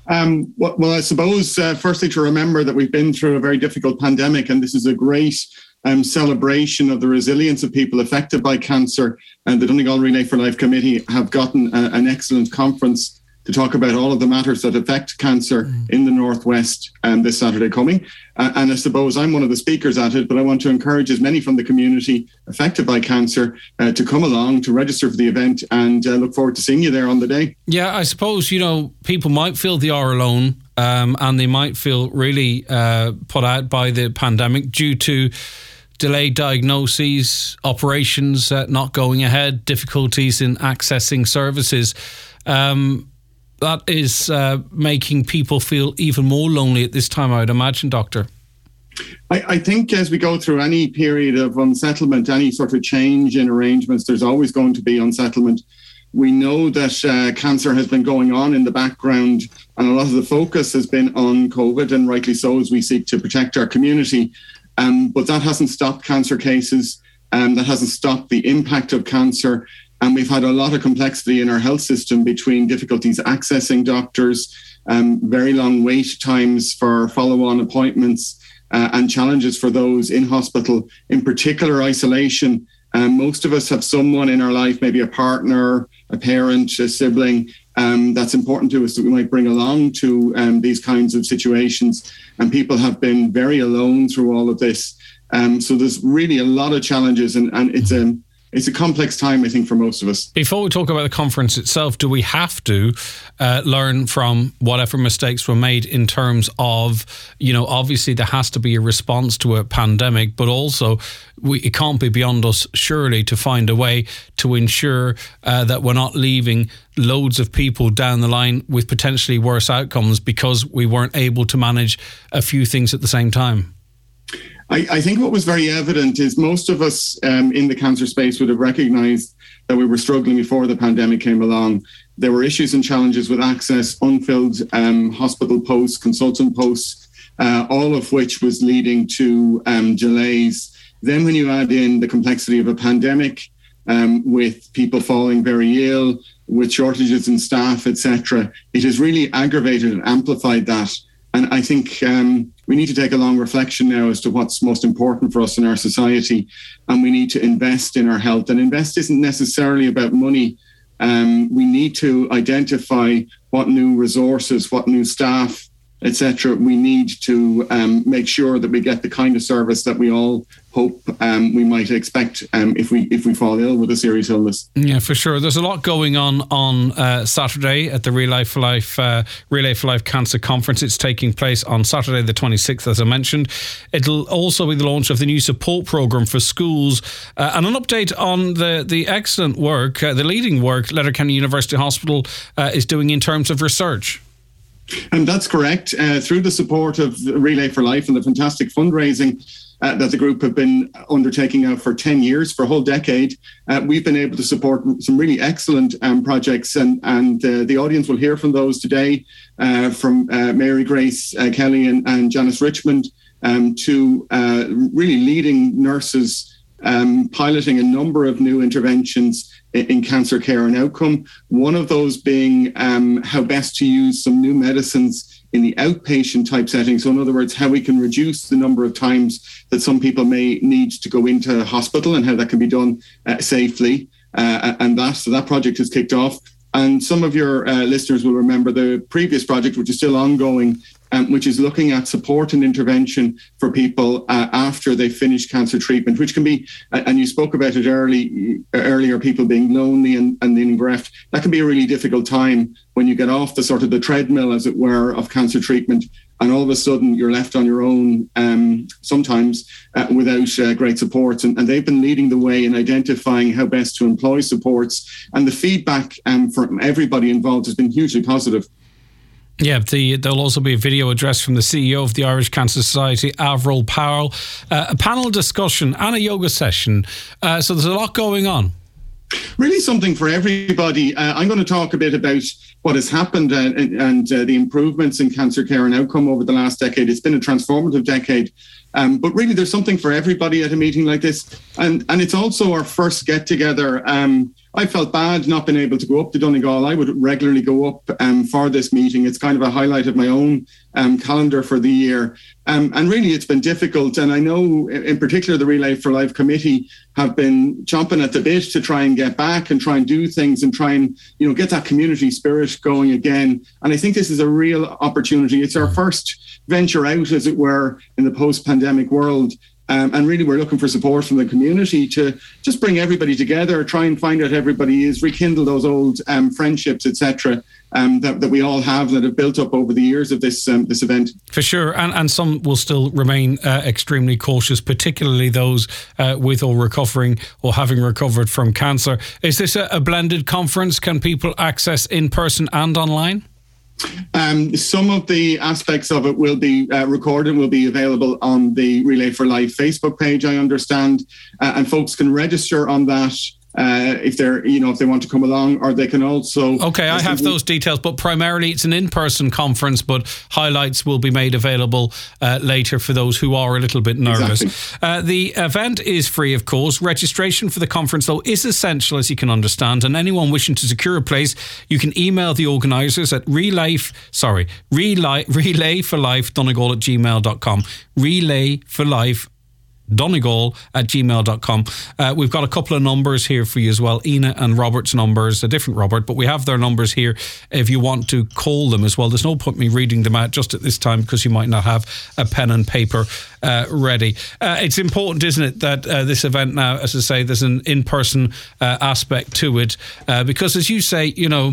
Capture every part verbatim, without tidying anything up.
Um, well, well, I suppose, uh, firstly, to remember that we've been through a very difficult pandemic, and this is a great um, celebration of the resilience of people affected by cancer. And the Donegal Relay for Life Committee have gotten a, an excellent conference to talk about all of the matters that affect cancer mm. in the Northwest um, this Saturday coming. Uh, and I suppose I'm one of the speakers at it, but I want to encourage as many from the community affected by cancer uh, to come along, to register for the event, and uh, look forward to seeing you there on the day. Yeah, I suppose, you know, people might feel they are alone um, and they might feel really uh, put out by the pandemic due to delayed diagnoses, operations uh, not going ahead, difficulties in accessing services. Um, that is uh, making people feel even more lonely at this time, I would imagine, Doctor. I, I think as we go through any period of unsettlement, any sort of change in arrangements, there's always going to be unsettlement. We know that uh, cancer has been going on in the background, and a lot of the focus has been on COVID, and rightly so, as we seek to protect our community. Um, but that hasn't stopped cancer cases, and that hasn't stopped the impact of cancer. And we've had a lot of complexity in our health system between difficulties accessing doctors, um, very long wait times for follow-on appointments, uh, and challenges for those in hospital, in particular isolation. Um, most of us have someone in our life, maybe a partner, a parent, a sibling, um, that's important to us that we might bring along to um, these kinds of situations. And people have been very alone through all of this. Um, so there's really a lot of challenges, and, and it's a It's a complex time, I think, for most of us. Before we talk about the conference itself, do we have to uh, learn from whatever mistakes were made in terms of, you know, obviously there has to be a response to a pandemic, but also we, it can't be beyond us, surely, to find a way to ensure uh, that we're not leaving loads of people down the line with potentially worse outcomes because we weren't able to manage a few things at the same time. I, I think what was very evident is most of us um, in the cancer space would have recognised that we were struggling before the pandemic came along. There were issues and challenges with access, unfilled um, hospital posts, consultant posts, uh, all of which was leading to um, delays. Then when you add in the complexity of a pandemic, um, with people falling very ill, with shortages in staff, et cetera, it has really aggravated and amplified that. And I think um, we need to take a long reflection now as to what's most important for us in our society. And we need to invest in our health. And invest isn't necessarily about money. Um, we need to identify what new resources, what new staff, et cetera, we need to um, make sure that we get the kind of service that we all hope um, we might expect um, if we if we fall ill with a serious illness. Yeah, for sure. There's a lot going on on uh, Saturday at the Relay for Life uh, Relay for Life Cancer Conference. It's taking place on Saturday the twenty-sixth, as I mentioned. It'll also be the launch of the new support programme for schools uh, and an update on the, the excellent work, uh, the leading work Letterkenny University Hospital uh, is doing in terms of research. And that's correct. Uh, through the support of Relay for Life and the fantastic fundraising uh, that the group have been undertaking now for ten years, for a whole decade, uh, we've been able to support some really excellent um, projects. And, and uh, the audience will hear from those today, uh, from uh, Mary Grace uh, Kelly and, and Janice Richmond, um, to uh, really leading nurses um, piloting a number of new interventions in cancer care and outcome. One of those being um, how best to use some new medicines in the outpatient type setting. So in other words, how we can reduce the number of times that some people may need to go into hospital and how that can be done uh, safely. Uh, and that, so that project has kicked off. And some of your uh, listeners will remember the previous project, which is still ongoing, um, which is looking at support and intervention for people uh, after they finish cancer treatment, which can be, uh, and you spoke about it early, earlier, people being lonely and, and being bereft. That can be a really difficult time when you get off the sort of the treadmill, as it were, of cancer treatment, and all of a sudden you're left on your own, um, sometimes uh, without uh, great supports. And, and they've been leading the way in identifying how best to employ supports. And the feedback um, from everybody involved has been hugely positive. Yeah, the, there'll also be a video address from the C E O of the Irish Cancer Society, Avril Powell, uh, a panel discussion and a yoga session. Uh, so there's a lot going on. Really something for everybody. Uh, I'm going to talk a bit about what has happened uh, and, and uh, the improvements in cancer care and outcome over the last decade. It's been a transformative decade. Um, but really, there's something for everybody at a meeting like this. And, and it's also our first get-together um, I felt bad not being able to go up to Donegal. I would regularly go up um, for this meeting. It's kind of a highlight of my own um, calendar for the year. Um, and really, it's been difficult. And I know, in particular, the Relay for Life committee have been chomping at the bit to try and get back and try and do things and try and, you know, get that community spirit going again. And I think this is a real opportunity. It's our first venture out, as it were, in the post-pandemic world. Um, and really, we're looking for support from the community to just bring everybody together, try and find out everybody is, rekindle those old um, friendships, et cetera, um, that, that we all have that have built up over the years of this um, this event. For sure. And, and some will still remain uh, extremely cautious, particularly those uh, with or recovering or having recovered from cancer. Is this a, a blended conference? Can people access in person and online? Um, some of the aspects of it will be uh, recorded, will be available on the Relay for Life Facebook page, I understand, uh, and folks can register on that uh, if they're, you know, if they want to come along, or they can also. Okay, I have those details, but primarily it's an in-person conference, but highlights will be made available uh, later for those who are a little bit nervous. Exactly. Uh, the event is free, of course. Registration for the conference, though, is essential, as you can understand, and anyone wishing to secure a place, you can email the organisers at relay, sorry, relay, relay for life Donegal at gmail dot com. Relay for life Donegal at gmail dot com. Uh, we've got a couple of numbers here for you as well. Ina and Robert's numbers, a different Robert, but we have their numbers here if you want to call them as well. There's no point me reading them out just at this time because you might not have a pen and paper uh, ready. Uh, it's important, isn't it, that uh, this event now, as I say, there's an in-person uh, aspect to it uh, because, as you say, you know,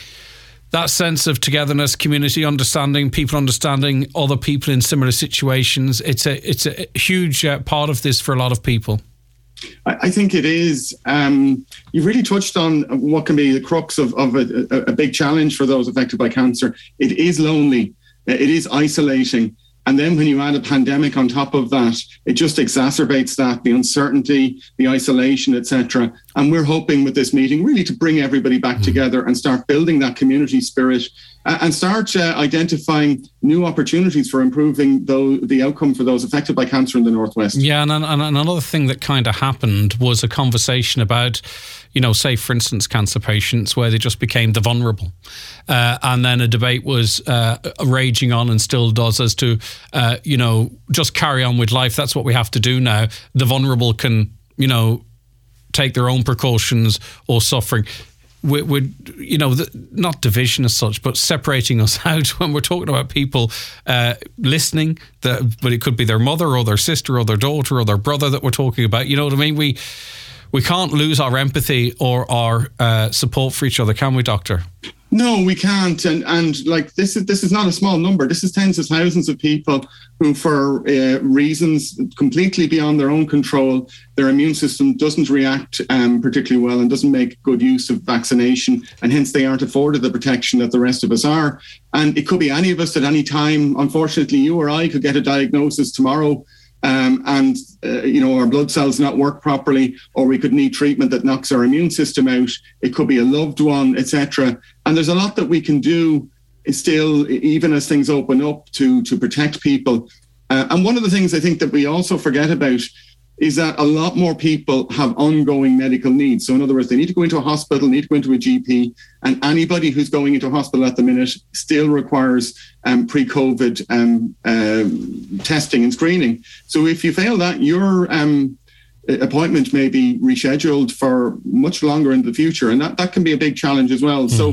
that sense of togetherness, community understanding, people understanding other people in similar situations. It's a it's a huge uh, part of this for a lot of people. I, I think it is. Um, you've really touched on what can be the crux of, of a, a, a big challenge for those affected by cancer. It is lonely. It is isolating. And then when you add a pandemic on top of that, it just exacerbates that, the uncertainty, the isolation, et cetera. And we're hoping with this meeting really to bring everybody back mm. together and start building that community spirit uh, and start uh, identifying new opportunities for improving the, the outcome for those affected by cancer in the Northwest. Yeah, and, and another thing that kind of happened was a conversation about, you know, say, for instance, cancer patients where they just became the vulnerable. Uh, and then a debate was uh, raging on and still does as to, uh, you know, just carry on with life. That's what we have to do now. The vulnerable can, you know, take their own precautions or suffering. We're, we're you know, the, not division as such, but separating us out when we're talking about people uh, listening, the, but it could be their mother or their sister or their daughter or their brother that we're talking about. You know what I mean? We we can't lose our empathy or our uh, support for each other, can we, Doctor? No, we can't. And and like this is this is not a small number. This is tens of thousands of people who, for uh, reasons completely beyond their own control, their immune system doesn't react um, particularly well and doesn't make good use of vaccination. And hence they aren't afforded the protection that the rest of us are. And it could be any of us at any time. Unfortunately, you or I could get a diagnosis tomorrow Um, and, uh, you know, our blood cells not work properly, or we could need treatment that knocks our immune system out. It could be a loved one, et cetera. And there's a lot that we can do still, even as things open up, to, to protect people. Uh, and one of the things I think that we also forget about is that a lot more people have ongoing medical needs. So in other words, they need to go into a hospital, need to go into a G P, and anybody who's going into a hospital at the minute still requires um, pre-COVID um, uh, testing and screening. So if you fail that, your um, appointment may be rescheduled for much longer in the future, and that, that can be a big challenge as well. Mm. So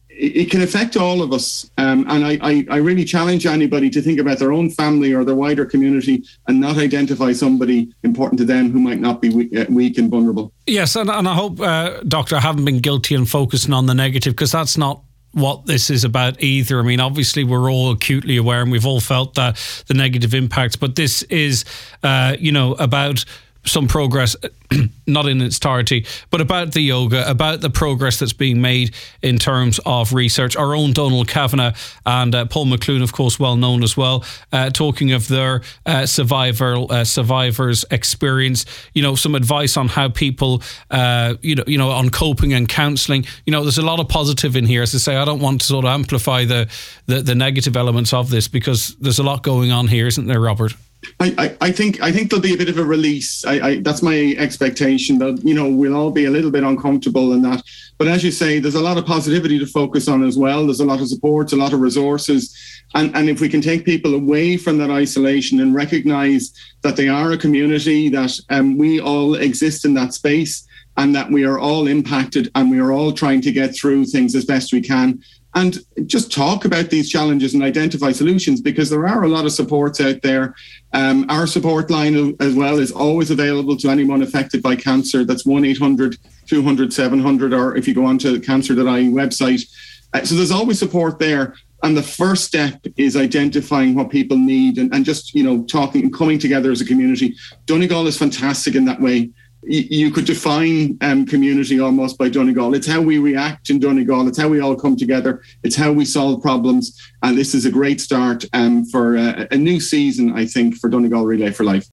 it can affect all of us. Um, and I, I, I really challenge anybody to think about their own family or their wider community and not identify somebody important to them who might not be weak, uh, weak and vulnerable. Yes, and, and I hope, uh, Doctor, I haven't been guilty in focusing on the negative, because that's not what this is about either. I mean, obviously, we're all acutely aware and we've all felt that the negative impacts, but this is, uh, you know, about some progress, not in its entirety, but about the yoga, about the progress that's being made in terms of research. Our own Donald Kavanagh and uh, Paul McClune, of course, well known as well, uh, talking of their uh, survival uh, survivors' experience. You know, some advice on how people, uh, you know, you know, on coping and counselling. You know, there's a lot of positive in here. As I say, I don't want to sort of amplify the the, the negative elements of this, because there's a lot going on here, isn't there, Robert? I, I, I think I think there'll be a bit of a release. I, I, that's my expectation, that, you know, we'll all be a little bit uncomfortable in that. But as you say, there's a lot of positivity to focus on as well. There's a lot of support, a lot of resources. And, and if we can take people away from that isolation and recognise that they are a community, that um, we all exist in that space, and that we are all impacted and we are all trying to get through things as best we can, and just talk about these challenges and identify solutions, because there are a lot of supports out there. Um, our support line as well is always available to anyone affected by cancer. That's one eight hundred two hundred seven hundred, or if you go onto the cancer dot I E website. Uh, so there's always support there. And the first step is identifying what people need and, and just, you know, talking and coming together as a community. Donegal is fantastic in that way. You could define um, community almost by Donegal. It's how we react in Donegal. It's how we all come together. It's how we solve problems. And this is a great start um, for uh, a new season, I think, for Donegal Relay for Life.